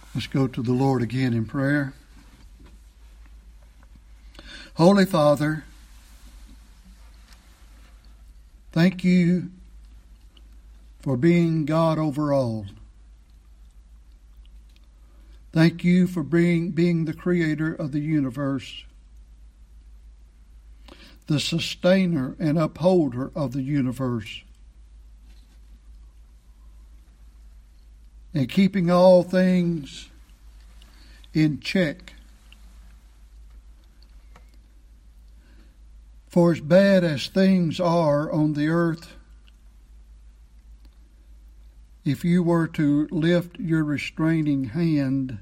Let's go to the Lord again in prayer. Holy Father, thank you for being God over all. Thank you for being the creator of the universe, the sustainer and upholder of the universe, and keeping all things in check. For as bad as things are on the earth, if you were to lift your restraining hand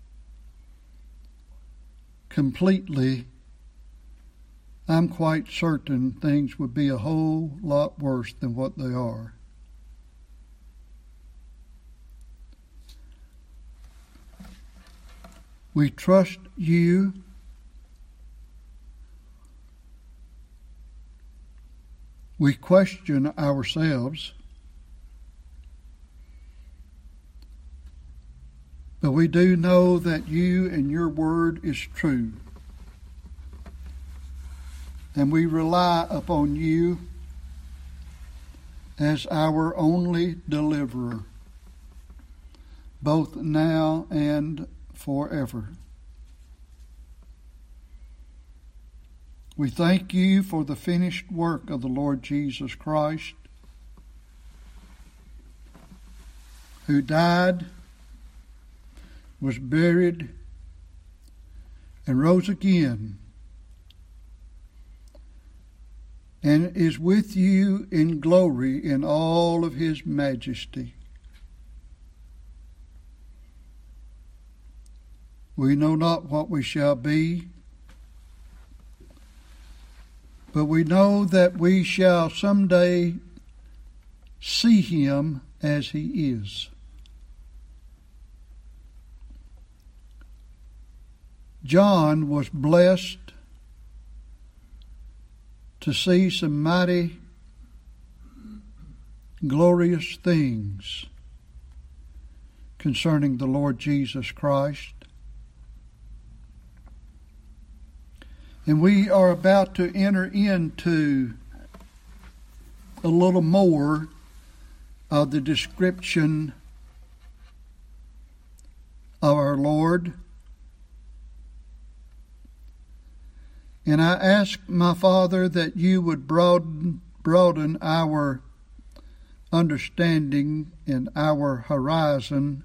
completely, I'm quite certain things would be a whole lot worse than what they are. We trust you. We question ourselves. But we do know that you and your word is true. And we rely upon you as our only deliverer, both now and forever. We thank you for the finished work of the Lord Jesus Christ, who died, was buried, and rose again, and is with you in glory in all of his majesty. We know not what we shall be, but we know that we shall someday see him as he is. John was blessed to see some mighty, glorious things concerning the Lord Jesus Christ. And we are about to enter into a little more of the description of our Lord. And I ask, my Father, that you would broaden our understanding and our horizon,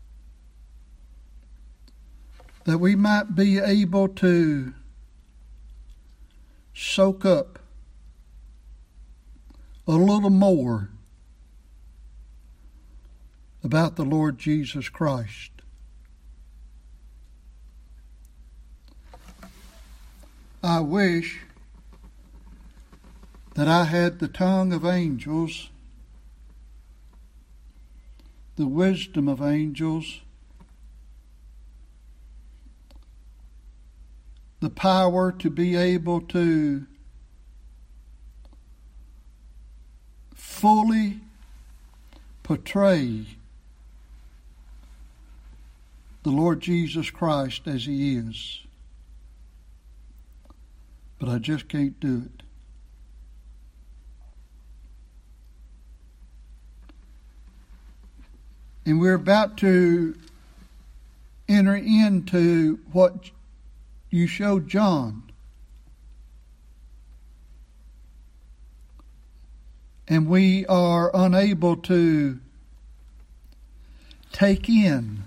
that we might be able to soak up a little more about the Lord Jesus Christ. I wish that I had the tongue of angels, the wisdom of angels, the power to be able to fully portray the Lord Jesus Christ as he is. But I just can't do it. And we're about to enter into what you showed John. And we are unable to take in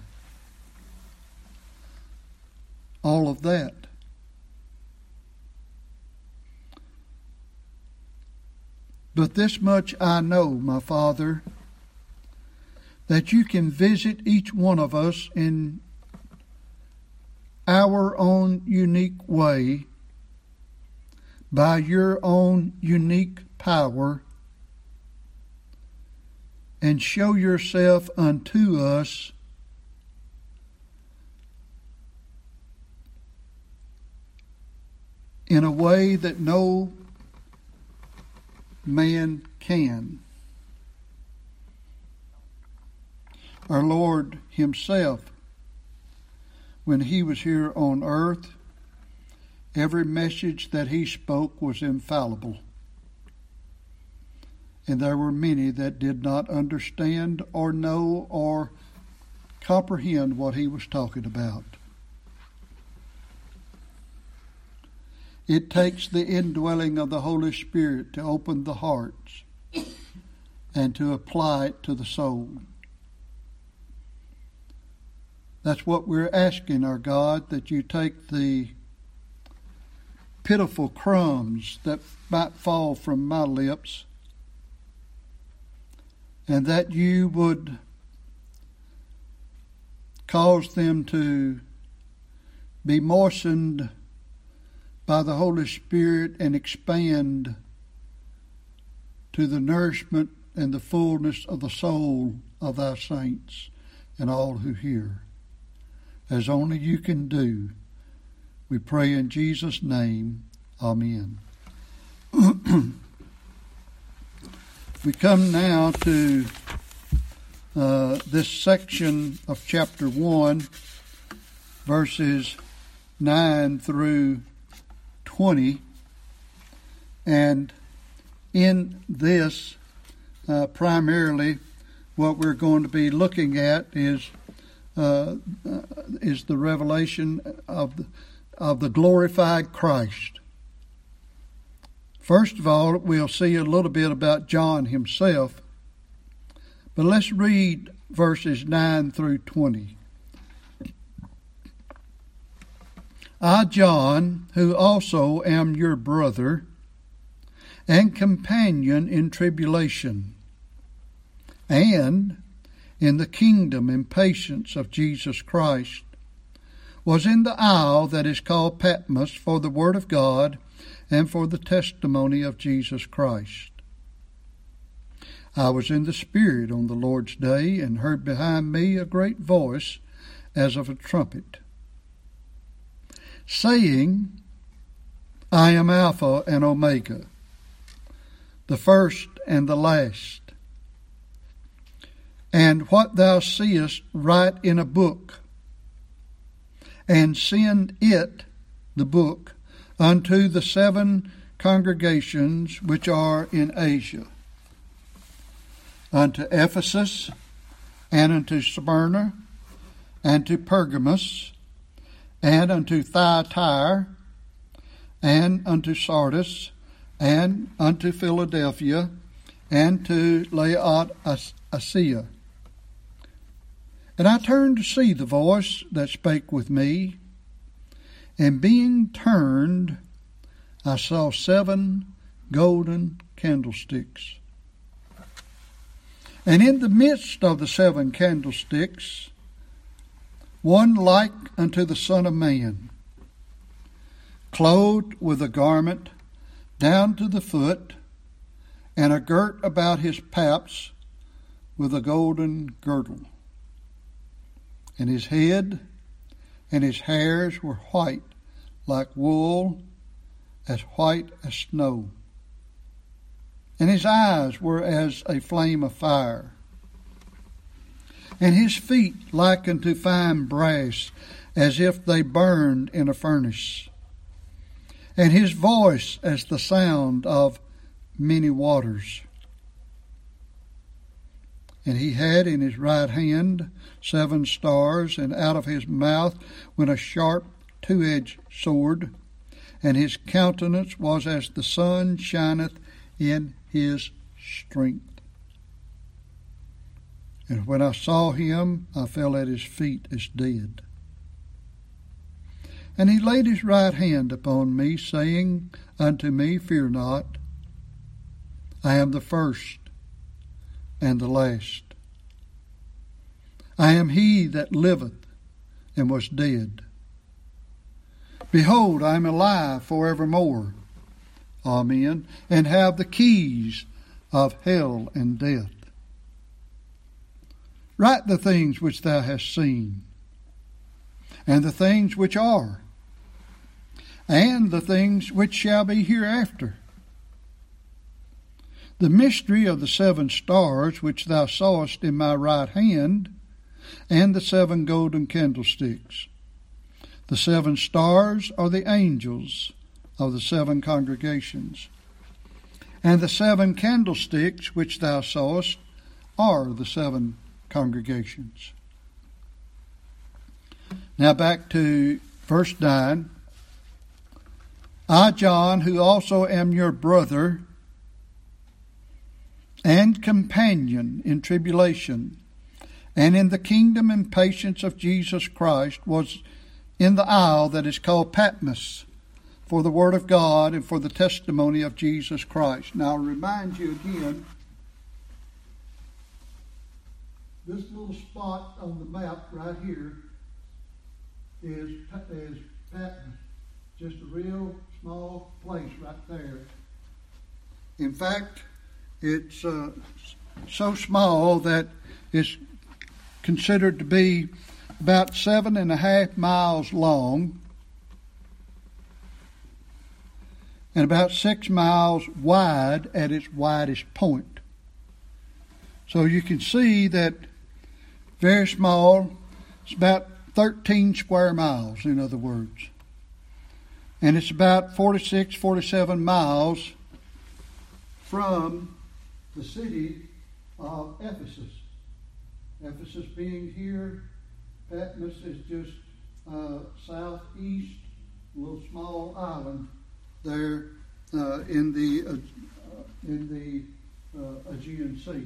all of that. But this much I know, my Father, that you can visit each one of us in our own unique way, by your own unique power, and show yourself unto us in a way that no man can. Our Lord himself when he was here on earth, every message that he spoke was infallible. And there were many that did not understand or know or comprehend what he was talking about. It takes the indwelling of the Holy Spirit to open the hearts and to apply it to the soul. That's what we're asking our God, that you take the pitiful crumbs that might fall from my lips, and that you would cause them to be moistened by the Holy Spirit and expand to the nourishment and the fullness of the soul of thy saints and all who hear, as only you can do. We pray in Jesus' name. Amen. We come now to this section of chapter 1, verses 9 through 20. And in this, primarily, what we're going to be looking at is the revelation of the glorified Christ. First of all, we'll see a little bit about John himself, but let's read verses 9 through 20. I, John, who also am your brother and companion in tribulation, and in the kingdom and patience of Jesus Christ, was in the isle that is called Patmos for the word of God and for the testimony of Jesus Christ. I was in the Spirit on the Lord's day, and heard behind me a great voice as of a trumpet, saying, I am Alpha and Omega, the first and the last. And what thou seest write in a book, and send it, the book, unto the 7 congregations which are in Asia, unto Ephesus, and unto Smyrna, and to Pergamos, and unto Thyatira, and unto Sardis, and unto Philadelphia, and to Laodicea. And I turned to see the voice that spake with me, and being turned, I saw 7 golden candlesticks. And in the midst of the 7 candlesticks, one like unto the Son of Man, clothed with a garment down to the foot, and a girt about his paps with a golden girdle. And his head and his hairs were white like wool, as white as snow. And his eyes were as a flame of fire. And his feet like unto fine brass, as if they burned in a furnace. And his voice as the sound of many waters. And he had in his right hand 7 stars, and out of his mouth went a sharp 2-edged sword, and his countenance was as the sun shineth in his strength. And when I saw him, I fell at his feet as dead. And he laid his right hand upon me, saying unto me, Fear not, I am the first and the last. I am he that liveth and was dead. Behold, I am alive forevermore. Amen. And have the keys of hell and death. Write the things which thou hast seen, and the things which are, and the things which shall be hereafter. The mystery of the 7 stars which thou sawest in my right hand, and the 7 golden candlesticks. The 7 stars are the angels of the 7 congregations. And the 7 candlesticks which thou sawest are the 7 congregations. Now back to verse 9. I, John, who also am your brother and companion in tribulation and in the kingdom and patience of Jesus Christ, was in the isle that is called Patmos, for the word of God and for the testimony of Jesus Christ. Now I'll remind you again, this little spot on the map right here is Patmos. Just a real small place right there. In fact, it's so small that it's considered to be about 7.5 miles long and about 6 miles wide at its widest point. So you can see that very small. It's about 13 square miles, in other words. And it's about 46, 47 miles from the city of Ephesus. Ephesus being here, Patmos is just southeast, a little small island there in the Aegean Sea.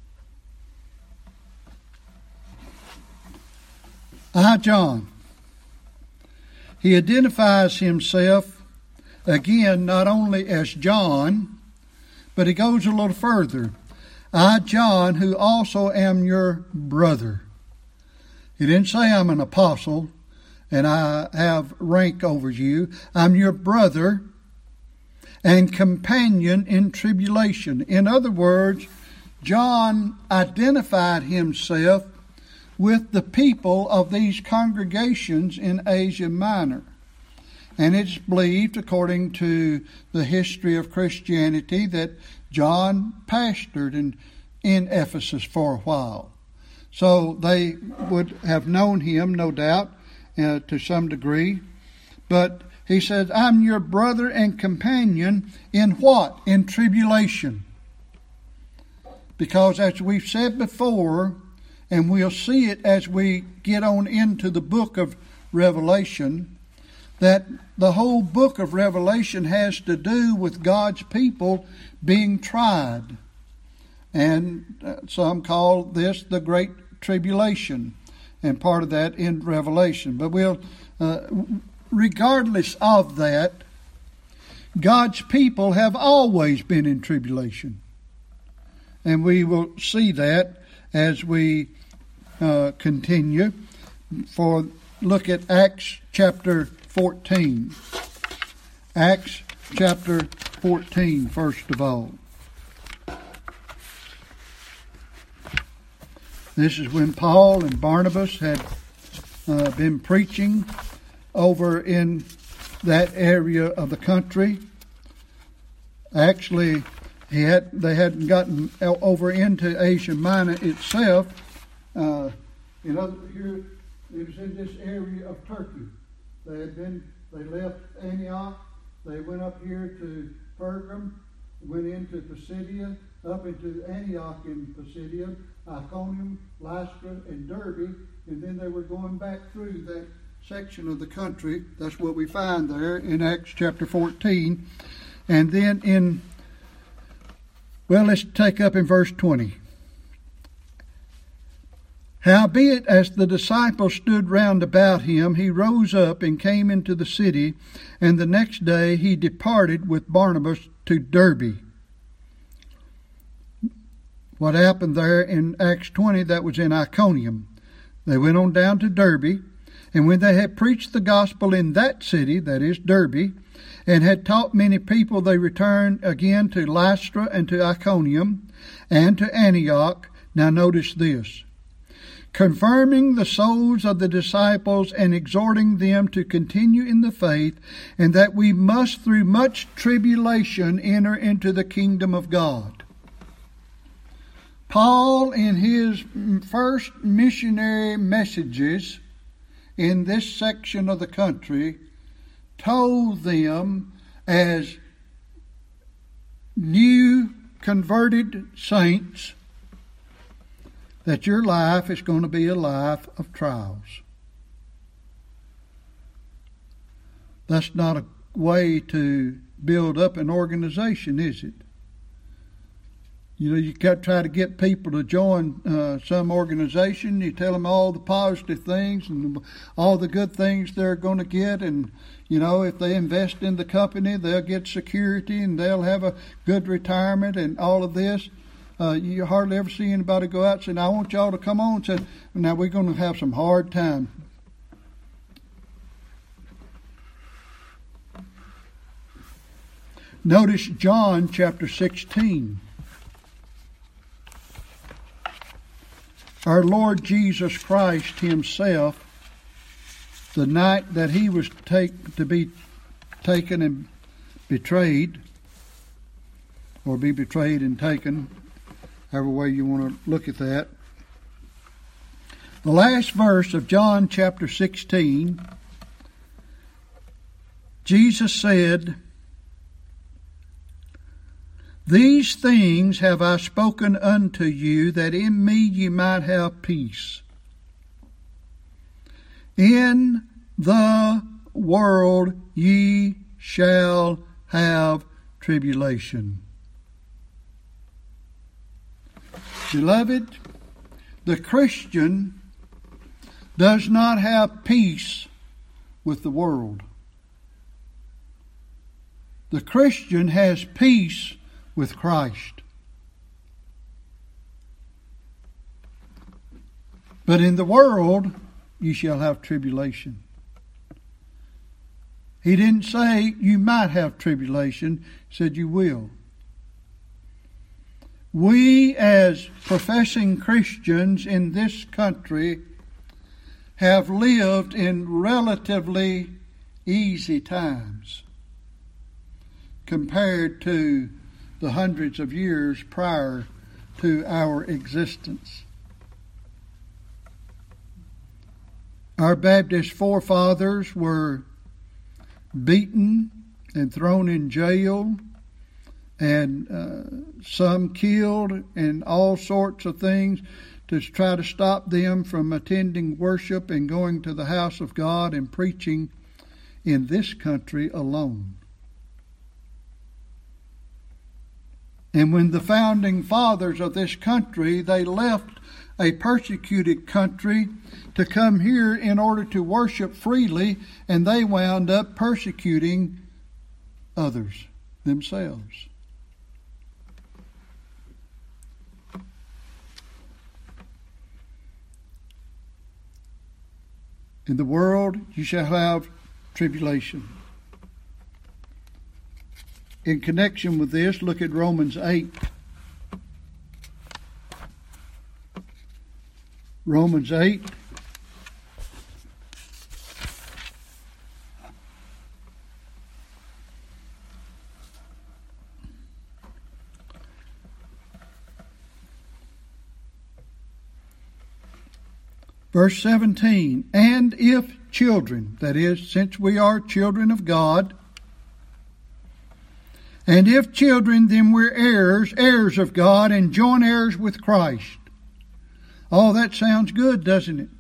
I, John. He identifies himself again not only as John, but he goes a little further. I, John, who also am your brother. He didn't say I'm an apostle and I have rank over you. I'm your brother and companion in tribulation. In other words, John identified himself with the people of these congregations in Asia Minor. And it's believed, according to the history of Christianity, that John pastored in Ephesus for a while. So they would have known him, no doubt, to some degree. But he says, I'm your brother and companion in what? In tribulation. Because as we've said before, and we'll see it as we get on into the book of Revelation, that the whole book of Revelation has to do with God's people being tried. And some call this the Great Tribulation, and part of that in Revelation. But regardless of that, God's people have always been in tribulation. And we will see that as we continue. Look at Acts chapter 14. Acts chapter 14, first of all. This is when Paul and Barnabas had been preaching over in that area of the country. Actually, they hadn't gotten over into Asia Minor itself. Here, it was in this area of Turkey. They left Antioch. They went up here to Pergamum, went into Pisidia, up into Antioch in Pisidia, Iconium, Lystra, and Derbe, and then they were going back through that section of the country. That's what we find there in Acts chapter 14. And then let's take up in verse 20. Howbeit, as the disciples stood round about him, he rose up and came into the city, and the next day he departed with Barnabas to Derbe. What happened there in Acts 20, that was in Iconium. They went on down to Derbe, and when they had preached the gospel in that city, that is Derbe, and had taught many people, they returned again to Lystra and to Iconium and to Antioch. Now notice this. Confirming the souls of the disciples and exhorting them to continue in the faith, and that we must through much tribulation enter into the kingdom of God. Paul, in his first missionary messages in this section of the country told them as new converted saints that your life is going to be a life of trials. That's not a way to build up an organization, is it? You know, you got to try to get people to join some organization. You tell them all the positive things and all the good things they're going to get. And, you know, if they invest in the company, they'll get security and they'll have a good retirement and all of this. You hardly ever see anybody go out and say, I want y'all to come on and say, now we're going to have some hard time. Notice John chapter 16. Our Lord Jesus Christ himself, the night that he was to be taken and betrayed, or be betrayed and taken, however way you want to look at that. The last verse of John chapter 16, Jesus said, These things have I spoken unto you, that in me ye might have peace. In the world ye shall have tribulation. Beloved, the Christian does not have peace with the world. The Christian has peace with Christ. But in the world you shall have tribulation. He didn't say you might have tribulation, he said you will. We as professing Christians in this country have lived in relatively easy times compared to the hundreds of years prior to our existence. Our Baptist forefathers were beaten and thrown in jail, and some killed, and all sorts of things to try to stop them from attending worship and going to the house of God and preaching in this country alone. And when the founding fathers of this country, they left a persecuted country to come here in order to worship freely, and they wound up persecuting others themselves. In the world you shall have tribulation. In connection with this, look at Romans 8. Romans 8. Verse 17, and if children, that is, since we are children of God, and if children, then we're heirs, heirs of God, and joint heirs with Christ. Oh, that sounds good, doesn't it?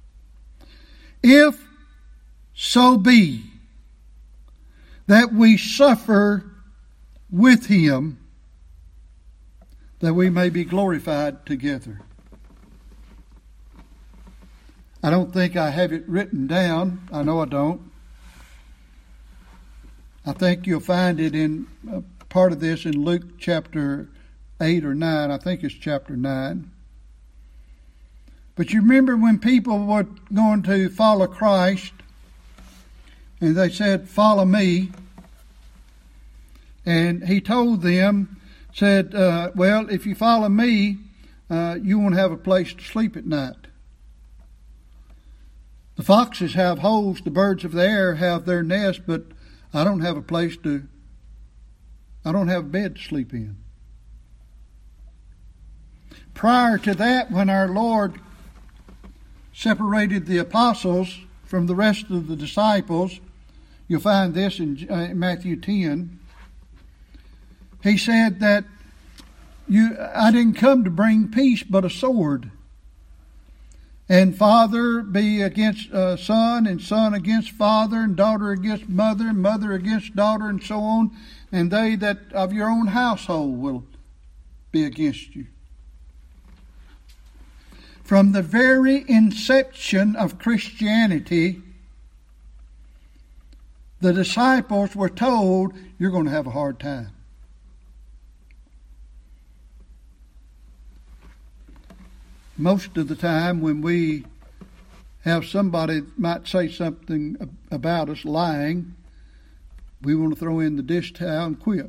If so be that we suffer with him, that we may be glorified together. I don't think I have it written down. I know I don't. I think you'll find it in part of this in Luke chapter 8 or 9. I think it's chapter 9. But you remember when people were going to follow Christ, and they said, follow me. And he told them, said, well, if you follow me, you won't have a place to sleep at night. The foxes have holes, the birds of the air have their nest, but I don't have a bed to sleep in. Prior to that, when our Lord separated the apostles from the rest of the disciples. You'll find this in Matthew 10. He said that I didn't come to bring peace but a sword. And father be against son, and son against father, and daughter against mother, and mother against daughter, and so on. And they that of your own household will be against you. From the very inception of Christianity, the disciples were told, you're going to have a hard time. Most of the time when we have somebody might say something about us lying, we want to throw in the dish towel and quit.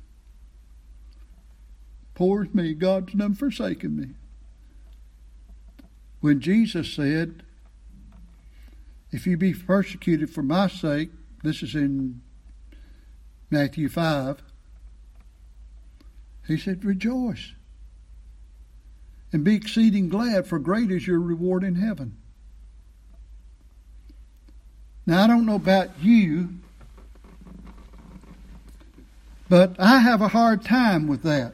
Poor is me, God's done forsaken me. When Jesus said, if you be persecuted for my sake, this is in Matthew 5, he said, rejoice and be exceeding glad, for great is your reward in heaven. Now, I don't know about you, but I have a hard time with that.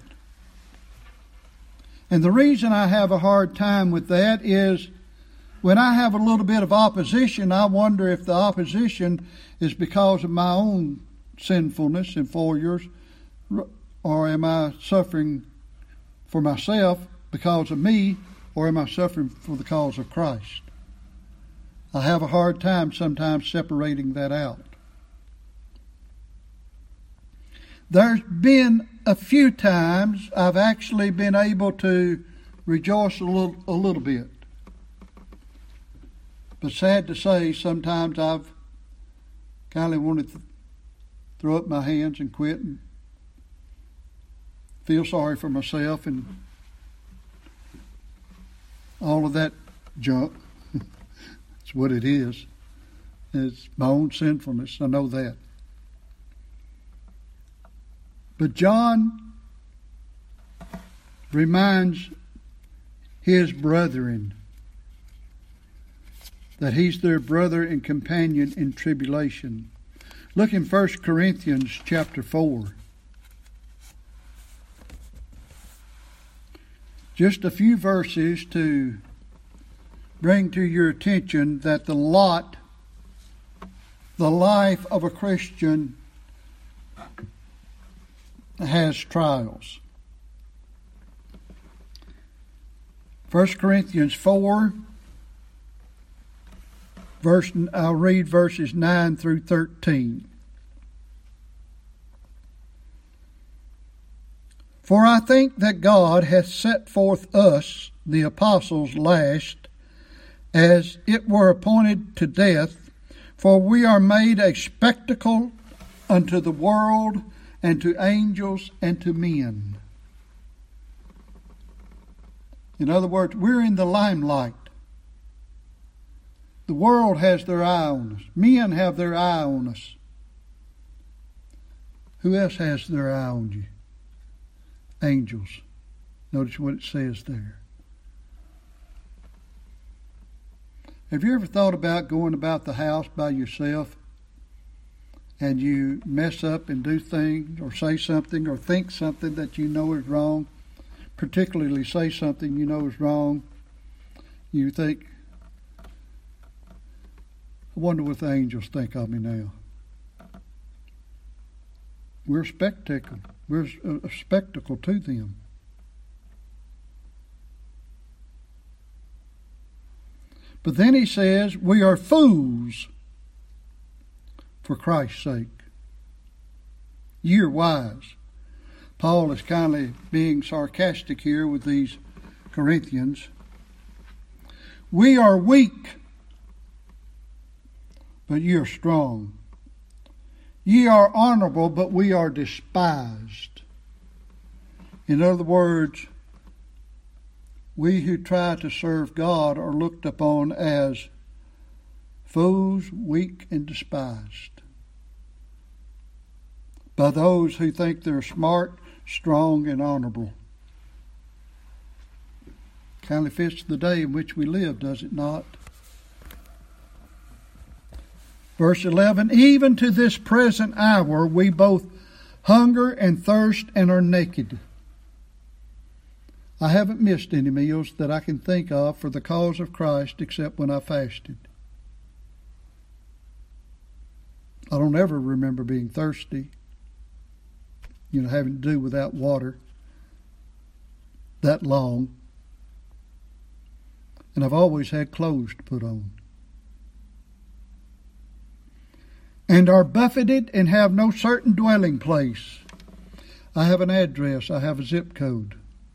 And the reason I have a hard time with that is when I have a little bit of opposition, I wonder if the opposition is because of my own sinfulness and failures, or am I suffering for myself because of me, or am I suffering for the cause of Christ? I have a hard time sometimes separating that out. There's been a few times I've actually been able to rejoice a little bit. But sad to say, sometimes I've kind of wanted to throw up my hands and quit and feel sorry for myself and all of that junk. It's what it is. It's my own sinfulness. I know that. But John reminds his brethren that he's their brother and companion in tribulation. Look in 1 Corinthians chapter 4. Just a few verses to bring to your attention that the life of a Christian has trials. 1 Corinthians 4, I'll read verses 9 through 13. For I think that God hath set forth us, the apostles, last, as it were appointed to death, for we are made a spectacle unto the world, and to angels, and to men. In other words, we're in the limelight. The world has their eye on us. Men have their eye on us. Who else has their eye on you? Angels. Notice what it says there. Have you ever thought about going about the house by yourself and you mess up and do things or say something or think something that you know is wrong, particularly say something you know is wrong? You think, I wonder what the angels think of me now. We're a spectacle. We're a spectacle to them. But then he says, we are fools for Christ's sake. You're wise. Paul is kindly being sarcastic here with these Corinthians. We are weak, but ye are strong. Ye are honorable, but we are despised. In other words, we who try to serve God are looked upon as fools, weak, and despised by those who think they're smart, strong, and honorable. Kind of fits the day in which we live, does it not? Verse 11, even to this present hour we both hunger and thirst and are naked. I haven't missed any meals that I can think of for the cause of Christ except when I fasted. I don't ever remember being thirsty, having to do without water that long. And I've always had clothes to put on. And are buffeted and have no certain dwelling place. I have an address. I have a zip code.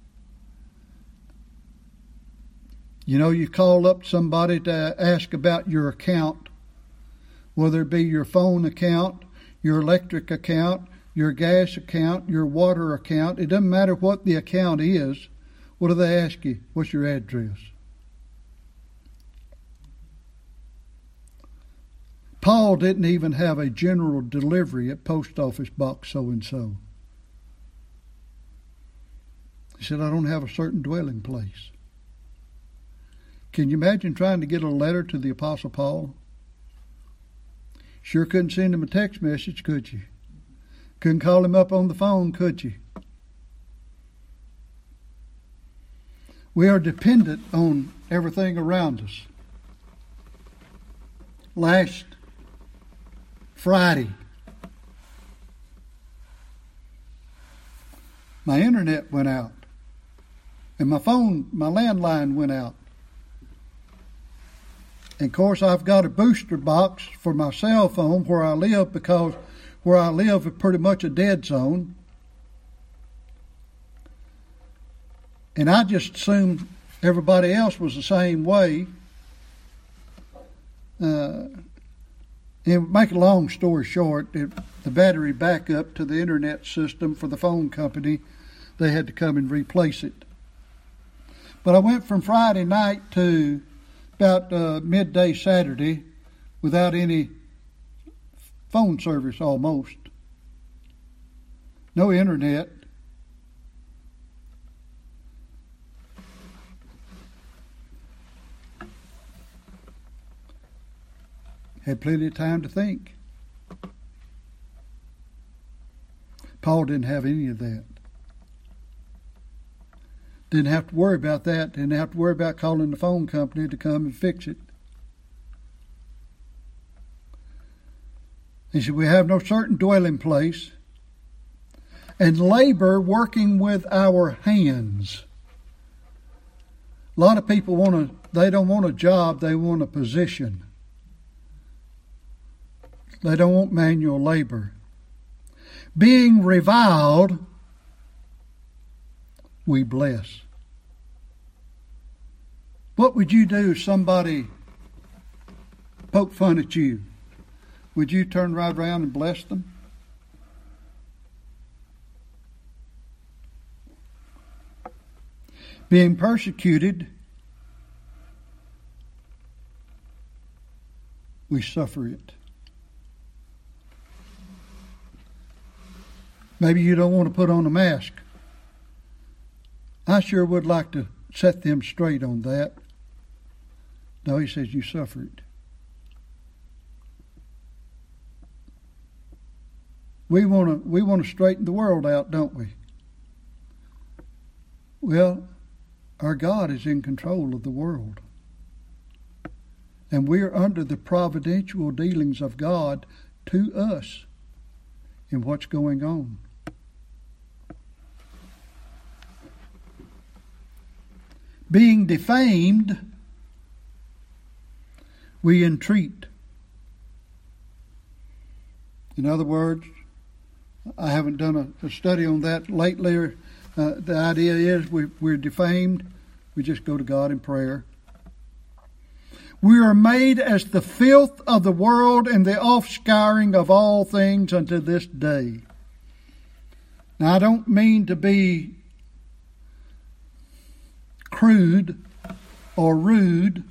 You call up somebody to ask about your account, whether it be your phone account, your electric account, your gas account, your water account. It doesn't matter what the account is. What do they ask you? What's your address? Paul didn't even have a general delivery at post office box so-and-so. He said, I don't have a certain dwelling place. Can you imagine trying to get a letter to the Apostle Paul? Sure couldn't send him a text message, could you? Couldn't call him up on the phone, could you? We are dependent on everything around us. Last Friday, my internet went out, and my landline went out. And of course, I've got a booster box for my cell phone where I live, because where I live is pretty much a dead zone. And I just assumed everybody else was the same way. And make a long story short, the battery backup to the internet system for the phone company, they had to come and replace it. But I went from Friday night to about midday Saturday without any phone service almost. No internet. Had plenty of time to think. Paul didn't have any of that. Didn't have to worry about that. Didn't have to worry about calling the phone company to come and fix it. He said, we have no certain dwelling place, and labor working with our hands. A lot of people they don't want a job, they want a position. They don't want manual labor. Being reviled, we bless. What would you do if somebody poked fun at you? Would you turn right around and bless them? Being persecuted, we suffer it. Maybe you don't want to put on a mask. I sure would like to set them straight on that. No, he says you suffer it. We want to straighten the world out, don't we? Well, our God is in control of the world. And we are under the providential dealings of God to us in what's going on. Being defamed, we entreat. In other words, I haven't done a study on that lately. The idea is we're defamed. We just go to God in prayer. We are made as the filth of the world and the offscouring of all things unto this day. Now, I don't mean to be crude or rude,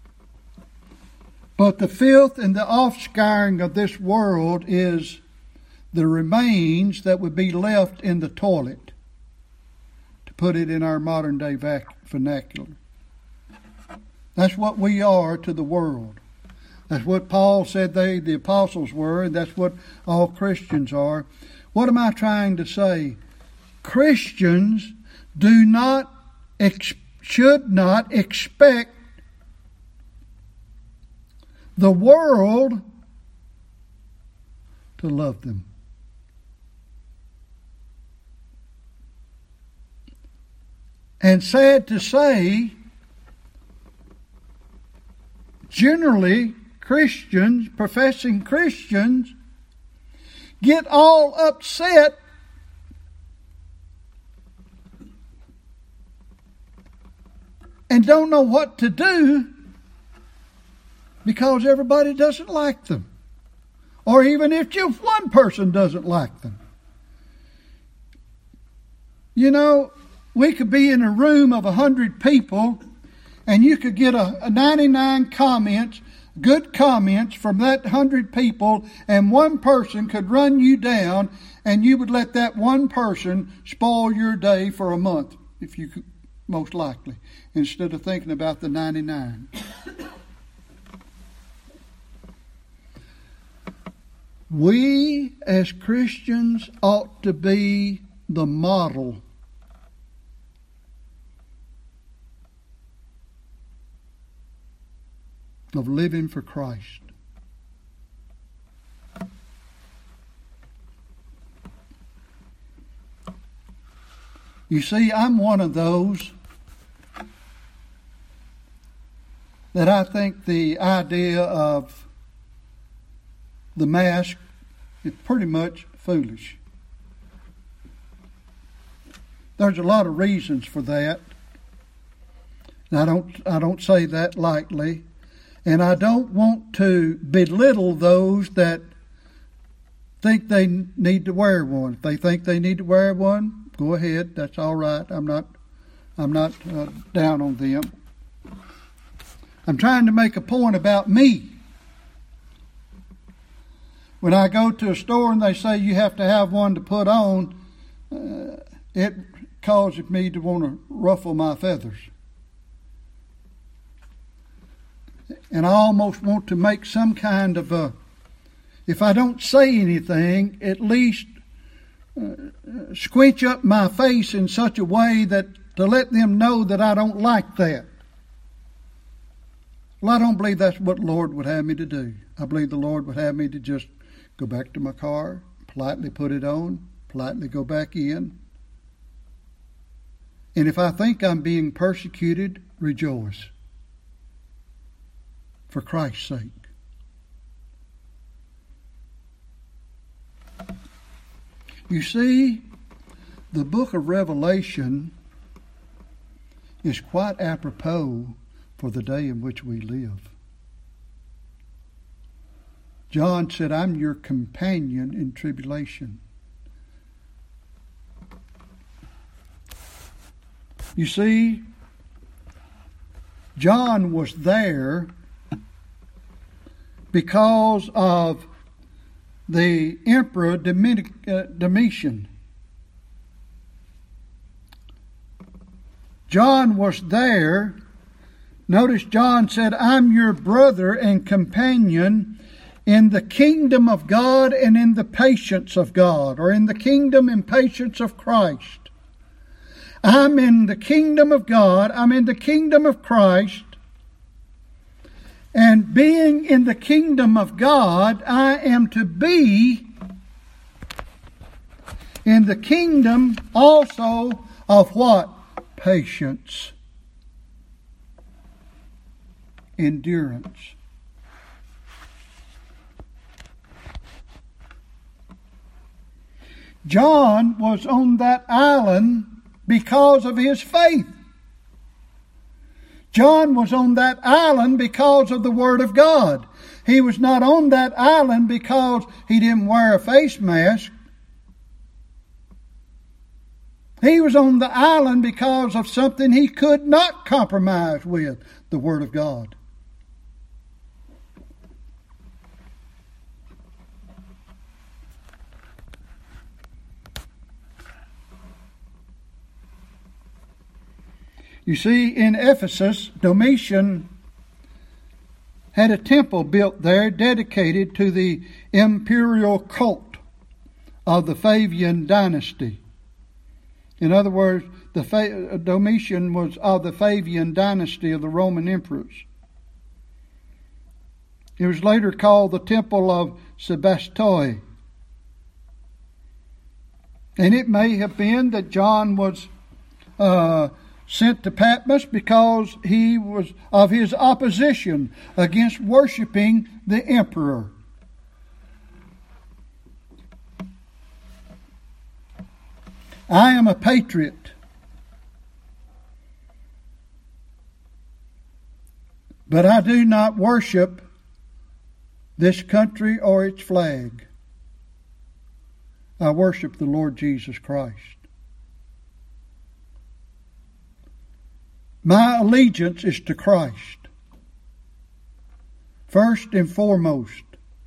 but the filth and the offscouring of this world is the remains that would be left in the toilet, to put it in our modern day vernacular. That's what we are to the world. That's what Paul said the apostles were, and that's what all Christians are. What am I trying to say? Christians should not expect the world to love them. And sad to say, generally, Christians, professing Christians, get all upset and don't know what to do because everybody doesn't like them. Or even if just one person doesn't like them. You know, we could be in a room of 100 people and you could get a 99 comments, good comments from that 100 people, and one person could run you down, and you would let that one person spoil your day for a month, if you could, most likely, instead of thinking about the 99. We as Christians ought to be the model of living for Christ. You see, I'm one of those that I think the idea of the mask is pretty much foolish. There's a lot of reasons for that. And I don't say that lightly. And I don't want to belittle those that think they need to wear one. If they think they need to wear one, go ahead. That's all right. I'm not down on them. I'm trying to make a point about me. When I go to a store and they say you have to have one to put on, it causes me to want to ruffle my feathers. And I almost want to make some kind of a, if I don't say anything, at least squinch up my face in such a way that to let them know that I don't like that. Well, I don't believe that's what the Lord would have me to do. I believe the Lord would have me to just go back to my car, politely put it on, politely go back in. And if I think I'm being persecuted, rejoice. For Christ's sake. You see, the book of Revelation is quite apropos for the day in which we live. John said, I'm your companion in tribulation. You see, John was there because of the Emperor Domitian. John was there. Notice John said, I'm your brother and companion in the kingdom of God and in the patience of God, or in the kingdom and patience of Christ. I'm in the kingdom of God. I'm in the kingdom of Christ. And being in the kingdom of God, I am to be in the kingdom also of what? Patience. Endurance. John was on that island because of his faith. John was on that island because of the Word of God. He was not on that island because he didn't wear a face mask. He was on the island because of something he could not compromise with, the Word of God. You see, in Ephesus, Domitian had a temple built there dedicated to the imperial cult of the Fabian dynasty. In other words, Domitian was of the Fabian dynasty of the Roman emperors. It was later called the Temple of Sebastoi. And it may have been that John was sent to Patmos because he was of his opposition against worshiping the emperor. I am a patriot, but I do not worship this country or its flag. I worship the Lord Jesus Christ. My allegiance is to Christ, first and foremost.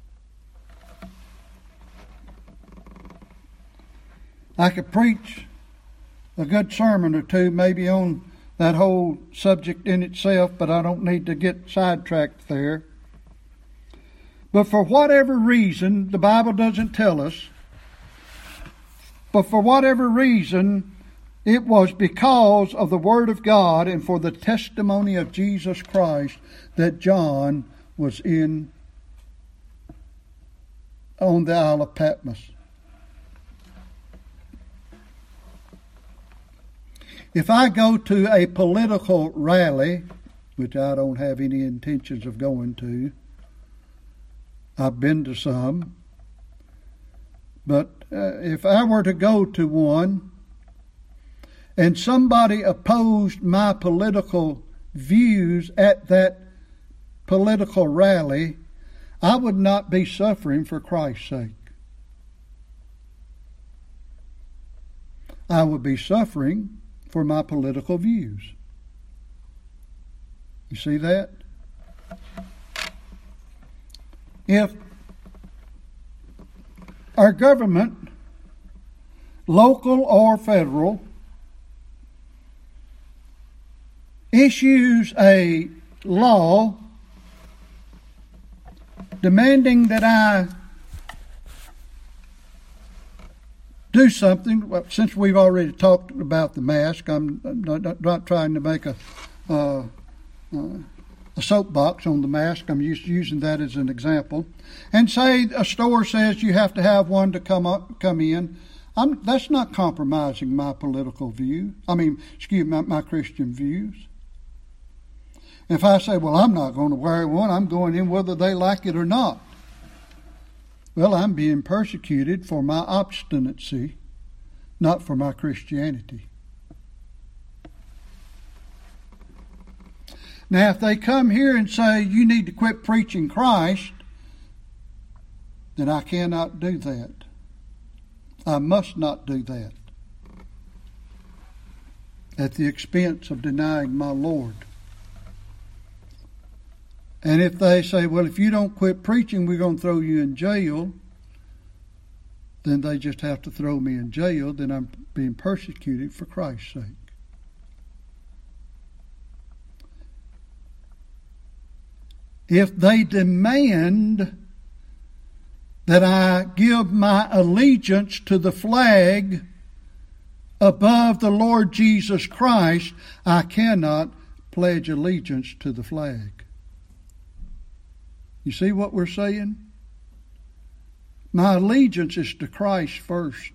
I could preach a good sermon or two maybe on that whole subject in itself, but I don't need to get sidetracked there. But for whatever reason, the Bible doesn't tell us, but for whatever reason, it was because of the Word of God and for the testimony of Jesus Christ that John was on the Isle of Patmos. If I go to a political rally, which I don't have any intentions of going to, I've been to some, but if I were to go to one and somebody opposed my political views at that political rally, I would not be suffering for Christ's sake. I would be suffering for my political views. You see that? If our government, local or federal, issues a law demanding that I do something, well, since we've already talked about the mask, I'm not trying to make a soapbox on the mask. I'm using that as an example. And say a store says you have to have one to come in. That's not compromising my political view. My Christian views. If I say, well, I'm not going to wear one, I'm going in whether they like it or not. Well, I'm being persecuted for my obstinacy, not for my Christianity. Now, if they come here and say, you need to quit preaching Christ, then I cannot do that. I must not do that at the expense of denying my Lord. And if they say, well, if you don't quit preaching, we're going to throw you in jail, then they just have to throw me in jail. Then I'm being persecuted for Christ's sake. If they demand that I give my allegiance to the flag above the Lord Jesus Christ, I cannot pledge allegiance to the flag. You see what we're saying? My allegiance is to Christ first.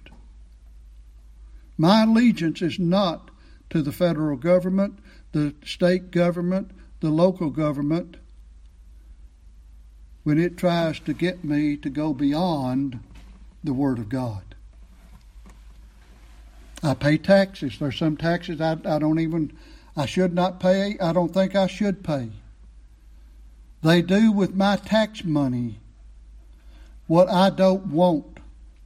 My allegiance is not to the federal government, the state government, the local government, when it tries to get me to go beyond the Word of God. I pay taxes. There's some taxes I should not pay. I don't think I should pay. They do with my tax money what I don't want.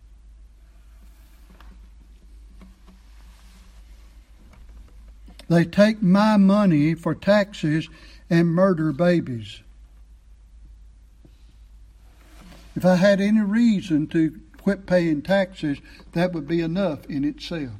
They take my money for taxes and murder babies. If I had any reason to quit paying taxes, that would be enough in itself.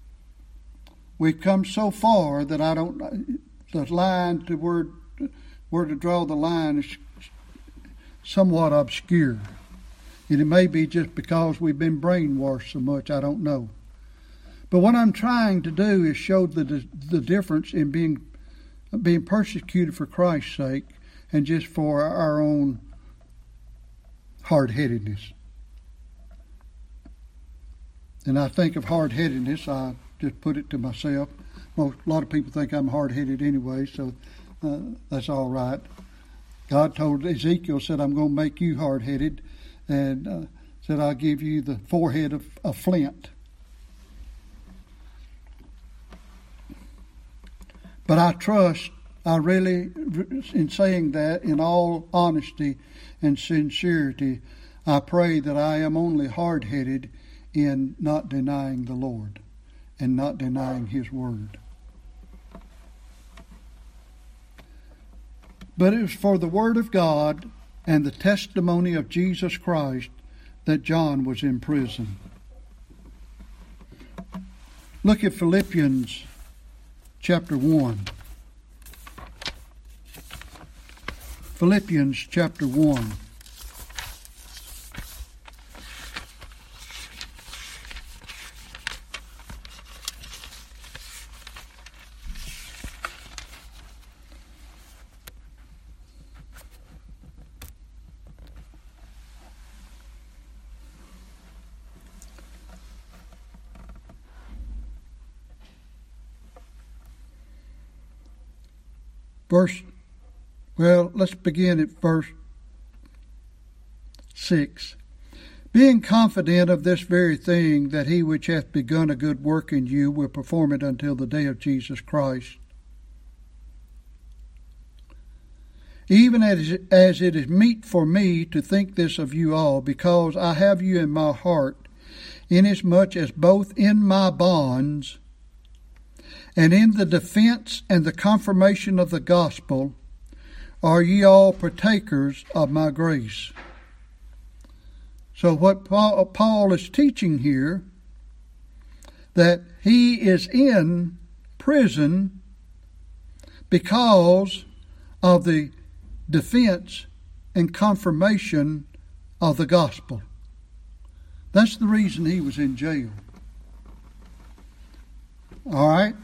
We've come so far that the line to where to draw the line is somewhat obscure. And it may be just because we've been brainwashed so much, I don't know. But what I'm trying to do is show the difference in being persecuted for Christ's sake and just for our own hard-headedness. And I think of hard-headedness, I just put it to myself. Well, a lot of people think I'm hard-headed anyway, so that's all right. God told Ezekiel, said, I'm going to make you hard-headed, and said, I'll give you the forehead of flint. But I trust, I really, in saying that, in all honesty and sincerity, I pray that I am only hard-headed in not denying the Lord and not denying His Word. But it was for the Word of God and the testimony of Jesus Christ that John was in prison. Look at Philippians chapter 1. Philippians chapter 1. Let's begin at verse 6. Being confident of this very thing, that he which hath begun a good work in you will perform it until the day of Jesus Christ. Even as it is meet for me to think this of you all, because I have you in my heart, inasmuch as both in my bonds and in the defense and the confirmation of the gospel are ye all partakers of my grace. So what Paul is teaching here, that he is in prison because of the defense and confirmation of the gospel. That's the reason he was in jail. All right?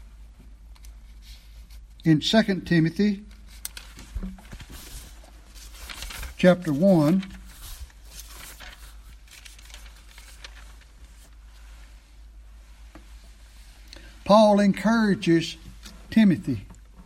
In 2 Timothy chapter 1, Paul encourages Timothy.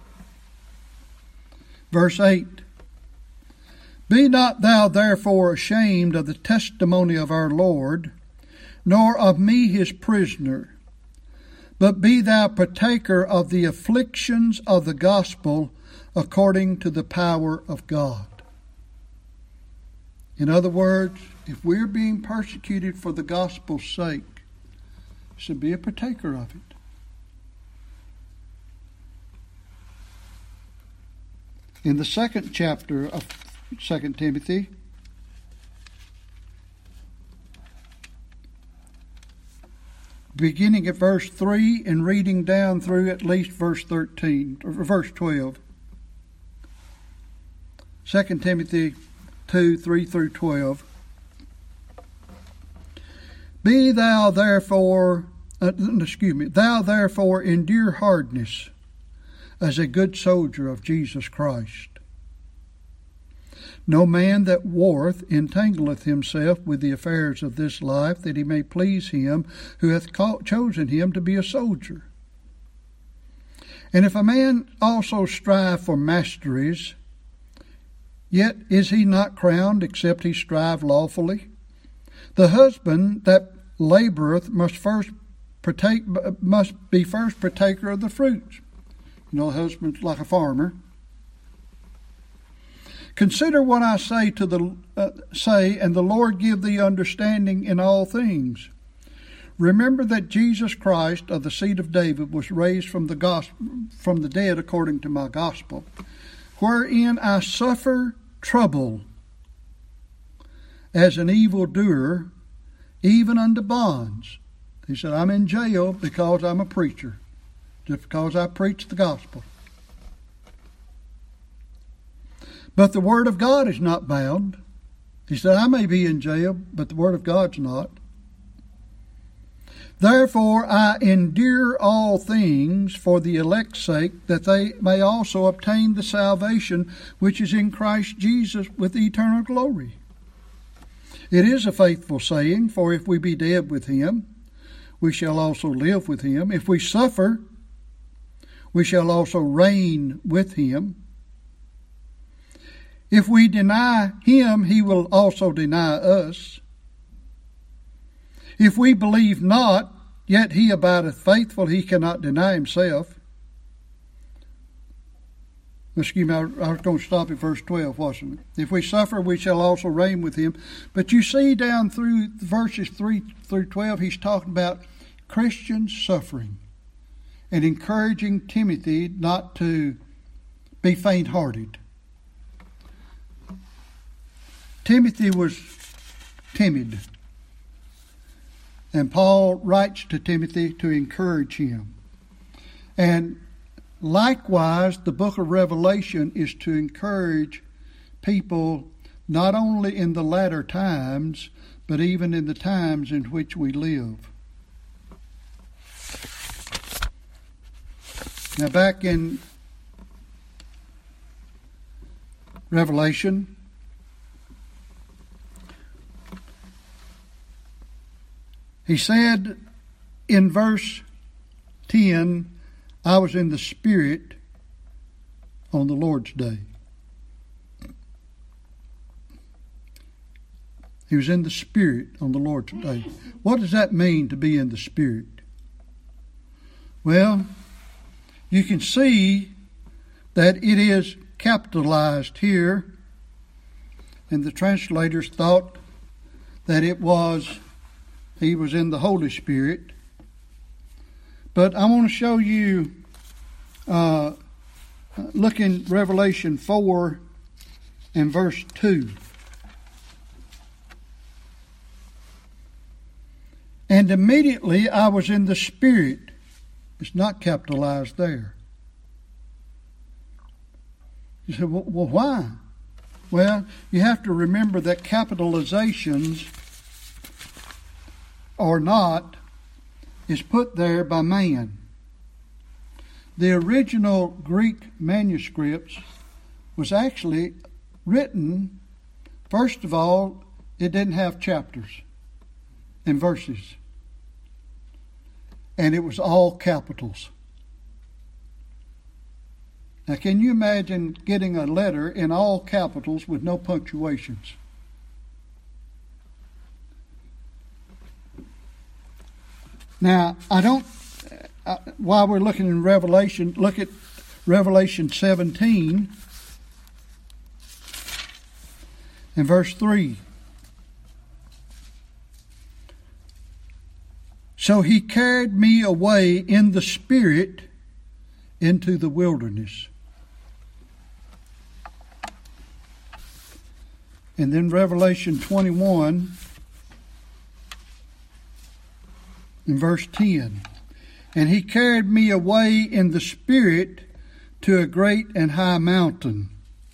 Verse 8, Be not thou therefore ashamed of the testimony of our Lord, nor of me his prisoner, but be thou partaker of the afflictions of the gospel according to the power of God. In other words, if we're being persecuted for the gospel's sake, we should be a partaker of it. In the second chapter of 2 Timothy, beginning at verse 3 and reading down through at least verse 13, or verse 12. 2 Timothy 2, 3 through 12. Thou therefore endure hardness as a good soldier of Jesus Christ. No man that warreth entangleth himself with the affairs of this life, that he may please him who hath chosen him to be a soldier. And if a man also strive for masteries, yet is he not crowned except he strive lawfully? The husband that laboureth must be first partaker of the fruits. You know, the husband's like a farmer. Consider what I say and the Lord give thee understanding in all things. Remember that Jesus Christ of the seed of David was raised from the dead according to my gospel, wherein I suffer trouble as an evildoer, even unto bonds. He said, I'm in jail because I'm a preacher, just because I preach the gospel. But the Word of God is not bound. He said, I may be in jail, but the Word of God's not. Therefore I endure all things for the elect's sake, that they may also obtain the salvation which is in Christ Jesus with eternal glory. It is a faithful saying, for if we be dead with him, we shall also live with him. If we suffer, we shall also reign with him. If we deny him, he will also deny us. If we believe not, yet he abideth faithful, he cannot deny himself. Excuse me, I was going to stop at verse 12, wasn't it? If we suffer, we shall also reign with him. But you see down through verses 3 through 12, he's talking about Christians suffering and encouraging Timothy not to be faint-hearted. Timothy was timid. And Paul writes to Timothy to encourage him. And likewise, the book of Revelation is to encourage people not only in the latter times, but even in the times in which we live. Now back in Revelation, he said in verse 10, I was in the Spirit on the Lord's day. He was in the Spirit on the Lord's day. What does that mean to be in the Spirit? Well, you can see that it is capitalized here, and the translators thought that he was in the Holy Spirit. But I want to show you, look in Revelation 4 and verse 2. And immediately I was in the Spirit. It's not capitalized there. You say, well, why? Well, you have to remember that capitalizations or not is put there by man. The original Greek manuscripts was actually written, first of all, it didn't have chapters and verses. And it was all capitals. Now, can you imagine getting a letter in all capitals with no punctuations? Now, while we're looking in Revelation, look at Revelation 17 and verse 3. So he carried me away in the Spirit into the wilderness. And then Revelation 21 in verse 10. And he carried me away in the Spirit to a great and high mountain,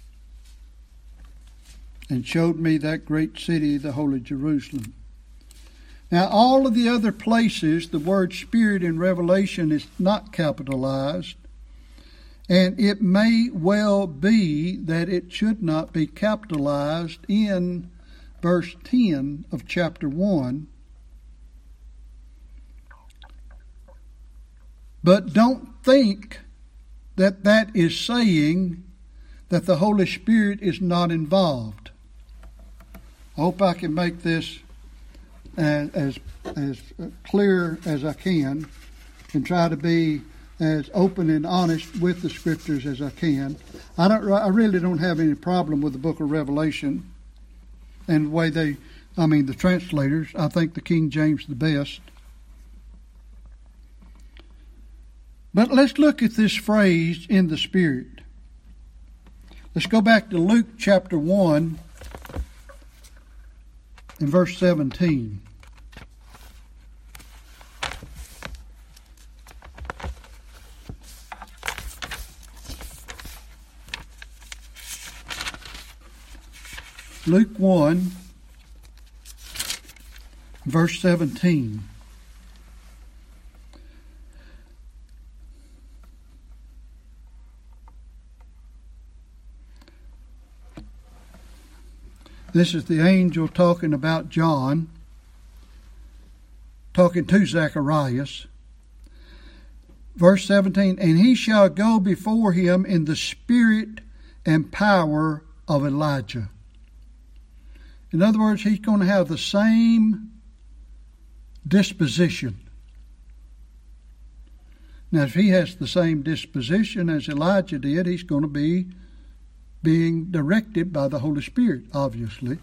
and showed me that great city, the holy Jerusalem. Now, all of the other places, the word Spirit in Revelation is not capitalized, and it may well be that it should not be capitalized in verse 10 of chapter 1. But don't think that that is saying that the Holy Spirit is not involved. I hope I can make this as clear as I can and try to be as open and honest with the Scriptures as I can. I really don't have any problem with the book of Revelation and the way the translators. I think the King James the best. But let's look at this phrase, in the Spirit. Let's go back to Luke chapter 1 and verse 17. Luke 1, verse 17. This is the angel talking about John, talking to Zacharias. Verse 17, and he shall go before him in the spirit and power of Elijah. In other words, he's going to have the same disposition. Now, if he has the same disposition as Elijah did, he's going to be being directed by the Holy Spirit, obviously.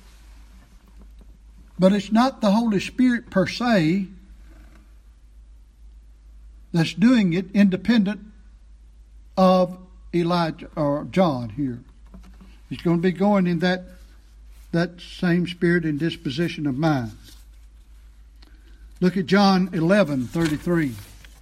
But it's not the Holy Spirit per se that's doing it independent of Elijah or John here. He's going to be going in that same spirit and disposition of mind. Look at John 11:33.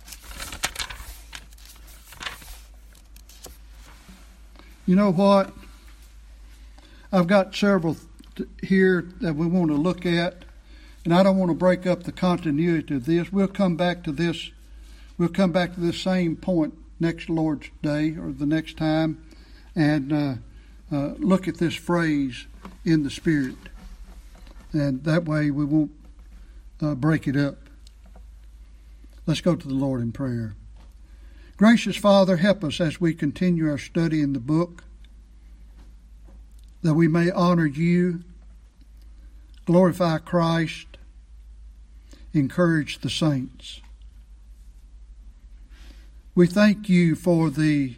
You know what? I've got several here that we want to look at, and I don't want to break up the continuity of this. We'll come back to this. We'll come back to this same point next Lord's Day or the next time, and look at this phrase in the Spirit, and that way we won't break it up. Let's go to the Lord in prayer. Gracious Father, help us as we continue our study in the book, that we may honor you, glorify Christ, encourage the saints. We thank you for the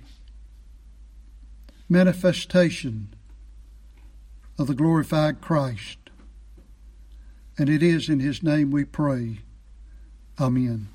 manifestation of the glorified Christ, and it is in his name we pray. Amen.